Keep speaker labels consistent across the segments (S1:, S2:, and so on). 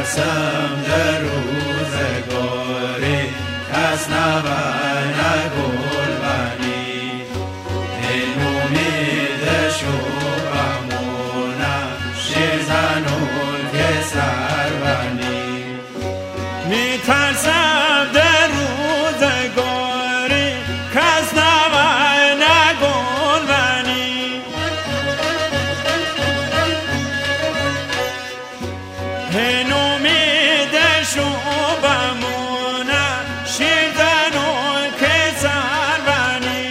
S1: میترسم در روزگاری کس نبرد گلبنی این امید شوقمونم شیرزنون که سربنی
S2: میترسم در روزگاری کس نبرد گلبنی این امید شوقمونم شیرزنون که سربنی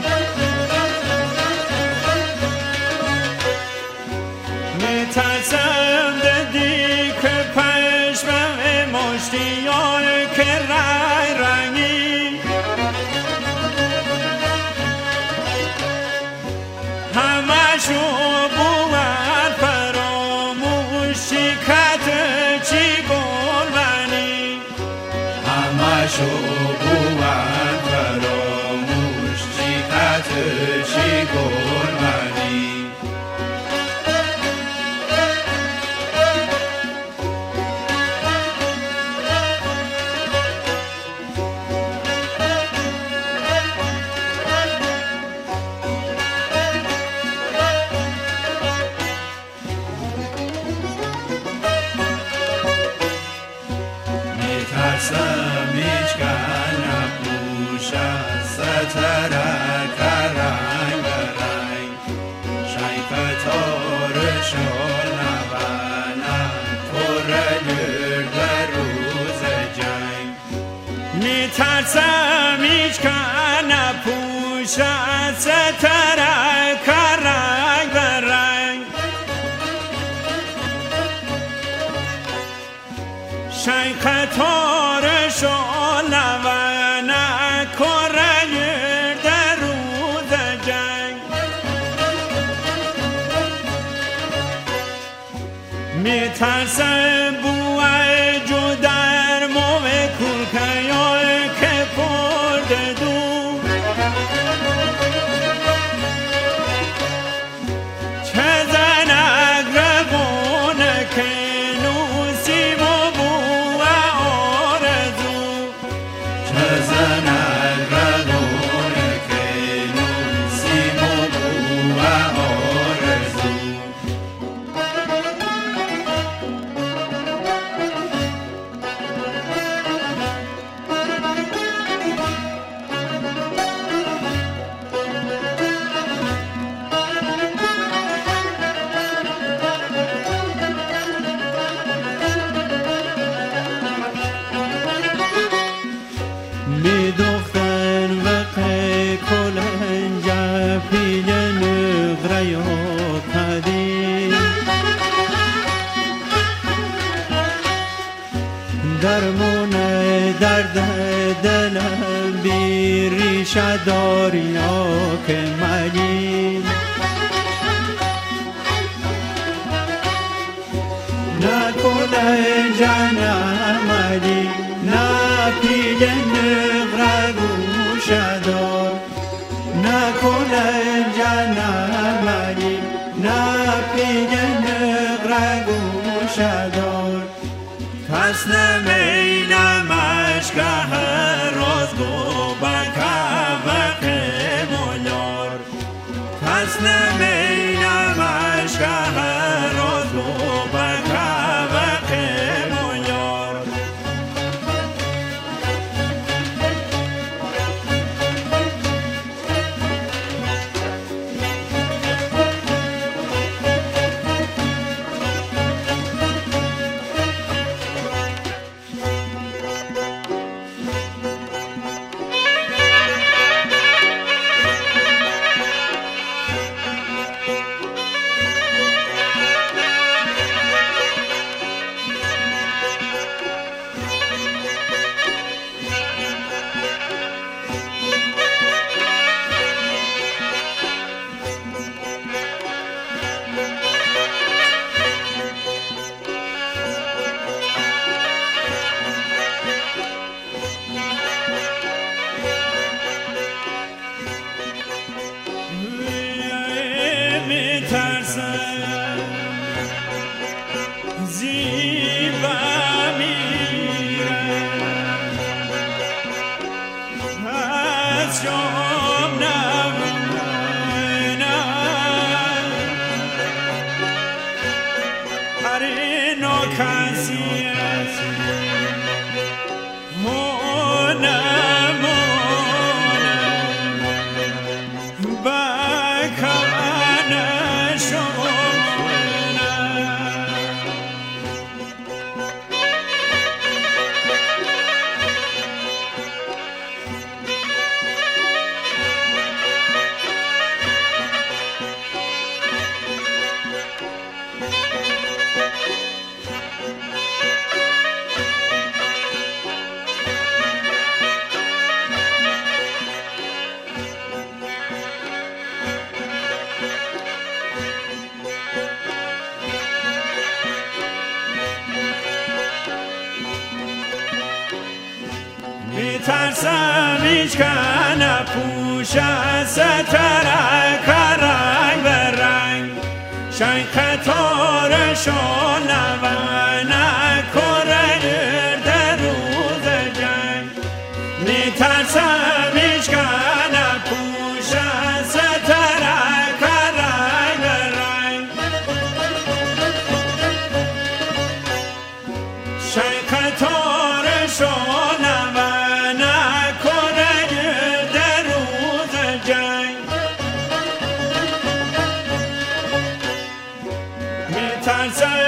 S2: میترسم دیدی که پشمم مشتیای که رنگ رنگی همشو بود فراموشی کت چی گلبنی
S1: همشو بود فراموش چیکت چی گلبنی میترسم هیچ کن نپوشد سترک رنگ رنگ شنگ تار شال نبنم کره در روز جنگ
S2: میترسم هیچ کن نپوشد سترک رنگ به رنگ شنگ تار شال نبنم کره در روز جنگ میترسم بوی جو در موه کلکیای که پرده دو چه زنگ روانه که نوسیم و بوه آرزو
S1: چه زنگ روانه که نوسیم و بوه آرزو
S2: می دختر وقت کلنجا پیل نغره یا پدی درمون درد دلم بی ریشه داریا که مگی نه کلنجا نمدی نه پیل نغره گوشه دار نه کلنجا نمدی نه پیل نغره گوشه دار کس نمینمش که هر روز گو بکوک مولیار کس نمینمش که هر روز گو بکوک مولیار کسی میترسم هیچ که نپوشه سترک رنگ به رنگ شیخ تارشان و نکره در روز جنگ میترسم هیچ که نپوشه سترک رنگ به رنگ شیخ تارشان میترسم